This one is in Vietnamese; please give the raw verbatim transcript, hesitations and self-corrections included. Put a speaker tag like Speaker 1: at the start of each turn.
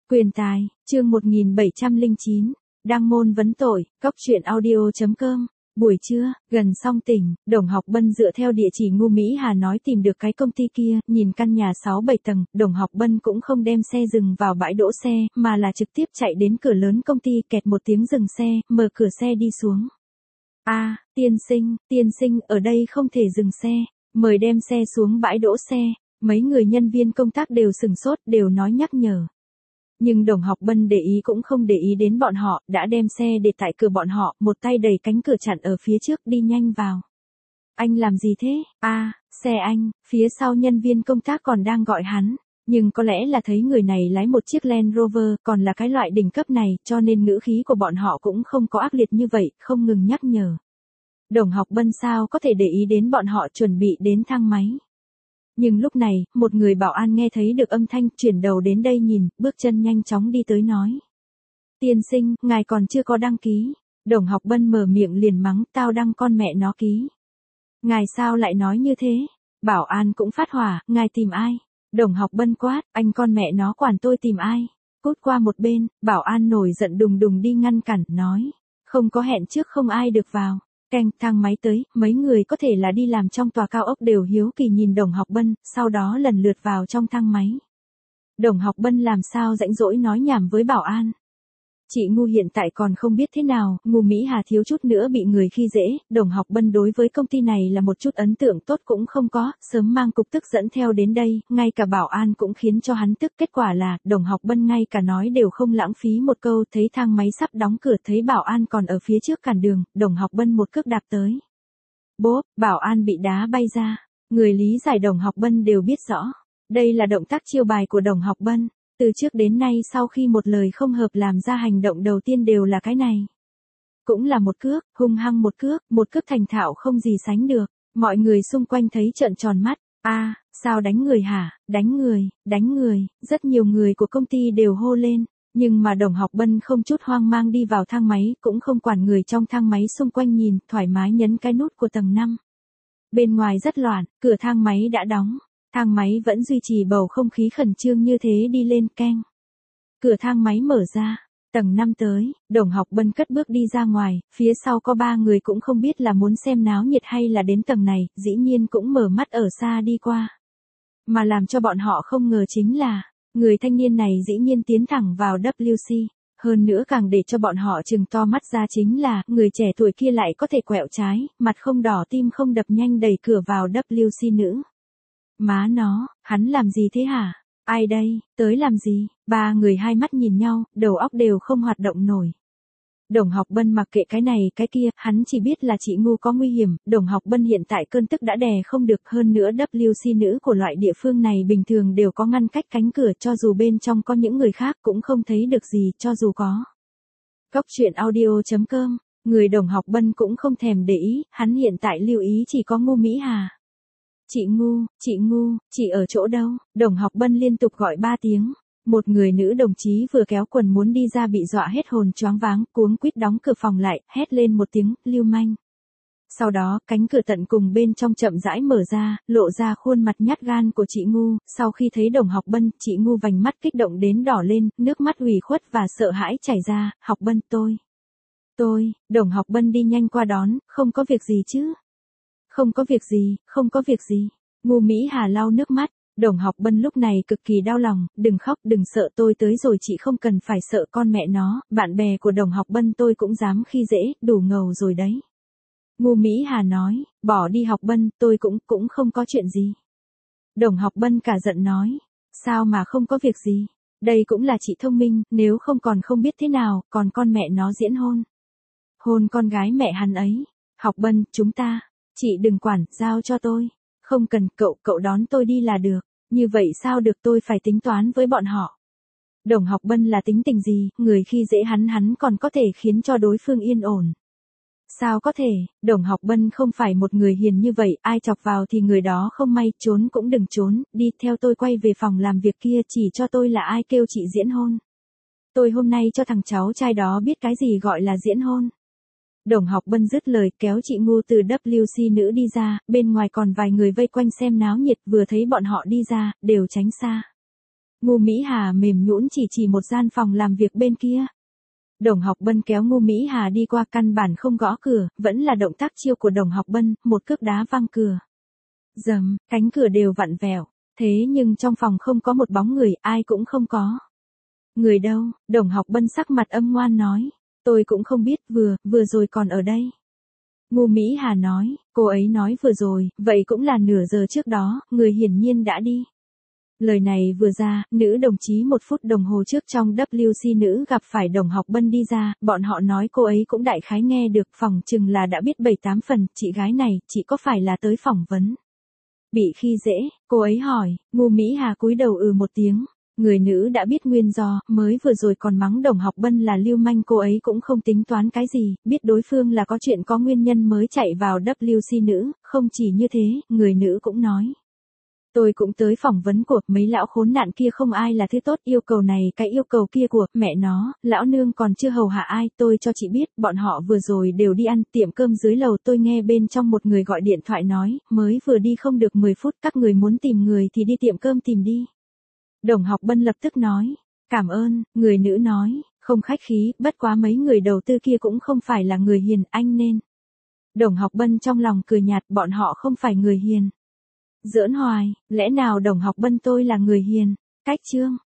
Speaker 1: Quyền tài, chương một nghìn bảy trăm lẻ chín, đăng môn vấn tội, cóc truyện audio.com. Buổi trưa, gần xong tỉnh, Đồng Học Bân dựa theo địa chỉ Ngô Mỹ Hà nói tìm được cái công ty kia, nhìn căn nhà sáu bảy tầng, Đồng Học Bân cũng không đem xe dừng vào bãi đỗ xe, mà là trực tiếp chạy đến cửa lớn công ty, kẹt một tiếng dừng xe, mở cửa xe đi xuống. A, tiên sinh, tiên sinh, ở đây không thể dừng xe, mời đem xe xuống bãi đỗ xe. Mấy người nhân viên công tác đều sừng sốt, đều nói nhắc nhở. Nhưng Đồng Học Bân để ý cũng không để ý đến bọn họ, đã đem xe để tại cửa bọn họ, một tay đẩy cánh cửa chặn ở phía trước, đi nhanh vào. Anh làm gì thế? A, à, xe anh, phía sau nhân viên công tác còn đang gọi hắn, nhưng có lẽ là thấy người này lái một chiếc Land Rover, còn là cái loại đỉnh cấp này, cho nên ngữ khí của bọn họ cũng không có ác liệt như vậy, không ngừng nhắc nhở. Đồng Học Bân sao có thể để ý đến bọn họ chuẩn bị đến thang máy. Nhưng lúc này, một người bảo an nghe thấy được âm thanh, chuyển đầu đến đây nhìn, bước chân nhanh chóng đi tới nói. Tiên sinh, ngài còn chưa có đăng ký. Đồng Học Bân mở miệng liền mắng, tao đăng con mẹ nó ký. Ngài sao lại nói như thế? Bảo an cũng phát hỏa, ngài tìm ai? Đồng Học Bân quát, anh con mẹ nó quản tôi tìm ai? Cút qua một bên, bảo an nổi giận đùng đùng đi ngăn cản, nói. Không có hẹn trước không ai được vào. Canh, thang máy tới, mấy người có thể là đi làm trong tòa cao ốc đều hiếu kỳ nhìn Đồng Học Bân, sau đó lần lượt vào trong thang máy. Đồng Học Bân làm sao rãnh rỗi nói nhảm với bảo an. Chị Ngu hiện tại còn không biết thế nào, Ngô Mỹ Hà thiếu chút nữa bị người khi dễ, Đồng Học Bân đối với công ty này là một chút ấn tượng tốt cũng không có, sớm mang cục tức dẫn theo đến đây, ngay cả bảo an cũng khiến cho hắn tức, kết quả là, Đồng Học Bân ngay cả nói đều không lãng phí một câu, thấy thang máy sắp đóng cửa, thấy bảo an còn ở phía trước cản đường, Đồng Học Bân một cước đạp tới. Bốp, bảo an bị đá bay ra, người lý giải Đồng Học Bân đều biết rõ, đây là động tác chiêu bài của Đồng Học Bân. Từ trước đến nay sau khi một lời không hợp làm ra hành động đầu tiên đều là cái này. Cũng là một cước, hung hăng một cước, một cước thành thạo không gì sánh được. Mọi người xung quanh thấy trợn tròn mắt. A, à, sao đánh người hả? Đánh người, đánh người. Rất nhiều người của công ty đều hô lên. Nhưng mà Đồng Học Bân không chút hoang mang đi vào thang máy, cũng không quản người trong thang máy xung quanh nhìn, thoải mái nhấn cái nút của tầng năm. Bên ngoài rất loạn, cửa thang máy đã đóng. Thang máy vẫn duy trì bầu không khí khẩn trương như thế đi lên, keng. Cửa thang máy mở ra, tầng năm tới, Đồng Học Bân cất bước đi ra ngoài, phía sau có ba người cũng không biết là muốn xem náo nhiệt hay là đến tầng này, dĩ nhiên cũng mở mắt ở xa đi qua. Mà làm cho bọn họ không ngờ chính là, người thanh niên này dĩ nhiên tiến thẳng vào W C. Hơn nữa càng để cho bọn họ trừng to mắt ra chính là, người trẻ tuổi kia lại có thể quẹo trái, mặt không đỏ tim không đập nhanh đẩy cửa vào W C nữ. Má nó, hắn làm gì thế hả? Ai đây, tới làm gì? Ba người hai mắt nhìn nhau, đầu óc đều không hoạt động nổi. Đồng Học Bân mặc kệ cái này cái kia, hắn chỉ biết là chị Ngu có nguy hiểm, Đồng Học Bân hiện tại cơn tức đã đè không được, hơn nữa W C nữ của loại địa phương này bình thường đều có ngăn cách cánh cửa, cho dù bên trong có những người khác cũng không thấy được gì, cho dù có. Cóc truyện audio.com, người Đồng Học Bân cũng không thèm để ý, hắn hiện tại lưu ý chỉ có Ngô Mỹ Hà. Chị Ngu, chị Ngu, chị ở chỗ đâu? Đồng Học Bân liên tục gọi ba tiếng. Một người nữ đồng chí vừa kéo quần muốn đi ra bị dọa hết hồn choáng váng, cuống quýt đóng cửa phòng lại, hét lên một tiếng, lưu manh. Sau đó, cánh cửa tận cùng bên trong chậm rãi mở ra, lộ ra khuôn mặt nhát gan của chị Ngu, sau khi thấy Đồng Học Bân, chị Ngu vành mắt kích động đến đỏ lên, nước mắt ủy khuất và sợ hãi chảy ra, Học Bân tôi. Tôi, Đồng Học Bân đi nhanh qua đón, không có việc gì chứ? Không có việc gì, không có việc gì. Ngô Mỹ Hà lau nước mắt, Đồng Học Bân lúc này cực kỳ đau lòng, đừng khóc, đừng sợ, tôi tới rồi, chị không cần phải sợ, con mẹ nó, bạn bè của Đồng Học Bân tôi cũng dám khi dễ, đủ ngầu rồi đấy. Ngô Mỹ Hà nói, bỏ đi Học Bân, tôi cũng, cũng không có chuyện gì. Đồng Học Bân cả giận nói, sao mà không có việc gì, đây cũng là chị thông minh, nếu không còn không biết thế nào, còn con mẹ nó diễn hôn. Hôn con gái mẹ hắn ấy, Học Bân, chúng ta. Chị đừng quản, giao cho tôi. Không cần, cậu, cậu đón tôi đi là được. Như vậy sao được, tôi phải tính toán với bọn họ. Đồng Học Bân là tính tình gì, người khi dễ hắn hắn còn có thể khiến cho đối phương yên ổn. Sao có thể, Đồng Học Bân không phải một người hiền như vậy, ai chọc vào thì người đó không may, trốn cũng đừng trốn, đi theo tôi quay về phòng làm việc kia, chỉ cho tôi là ai kêu chị diễn hôn. Tôi hôm nay cho thằng cháu trai đó biết cái gì gọi là diễn hôn. Đồng Học Bân dứt lời kéo chị Ngu từ W C nữ đi ra, bên ngoài còn vài người vây quanh xem náo nhiệt, vừa thấy bọn họ đi ra, đều tránh xa. Ngô Mỹ Hà mềm nhũn chỉ chỉ một gian phòng làm việc bên kia. Đồng Học Bân kéo Ngô Mỹ Hà đi qua, căn bản không gõ cửa, vẫn là động tác chiêu của Đồng Học Bân, một cước đá văng cửa. Dầm, cánh cửa đều vặn vẹo, thế nhưng trong phòng không có một bóng người, ai cũng không có. Người đâu? Đồng Học Bân sắc mặt âm ngoan nói. Tôi cũng không biết, vừa, vừa rồi còn ở đây. Ngô Mỹ Hà nói, cô ấy nói vừa rồi, vậy cũng là nửa giờ trước đó, người hiển nhiên đã đi. Lời này vừa ra, nữ đồng chí một phút đồng hồ trước trong W C nữ gặp phải Đồng Học Bân đi ra, bọn họ nói cô ấy cũng đại khái nghe được, phòng chừng là đã biết bảy tám phần, chị gái này, chị có phải là tới phỏng vấn? Bị khi dễ, cô ấy hỏi, Ngô Mỹ Hà cúi đầu ừ một tiếng. Người nữ đã biết nguyên do, mới vừa rồi còn mắng Đồng Học Bân là lưu manh, cô ấy cũng không tính toán cái gì, biết đối phương là có chuyện có nguyên nhân mới chạy vào W C nữ, không chỉ như thế, người nữ cũng nói. Tôi cũng tới phỏng vấn của mấy lão khốn nạn kia, không ai là thứ tốt, yêu cầu này cái yêu cầu kia của mẹ nó, lão nương còn chưa hầu hạ ai, tôi cho chị biết, bọn họ vừa rồi đều đi ăn tiệm cơm dưới lầu, tôi nghe bên trong một người gọi điện thoại nói, mới vừa đi không được mười phút, các người muốn tìm người thì đi tiệm cơm tìm đi. Đồng Học Bân lập tức nói, cảm ơn, người nữ nói, không khách khí, bất quá mấy người đầu tư kia cũng không phải là người hiền, anh nên. Đồng Học Bân trong lòng cười nhạt, bọn họ không phải người hiền. Giỡn hoài, lẽ nào Đồng Học Bân tôi là người hiền? Cách chương.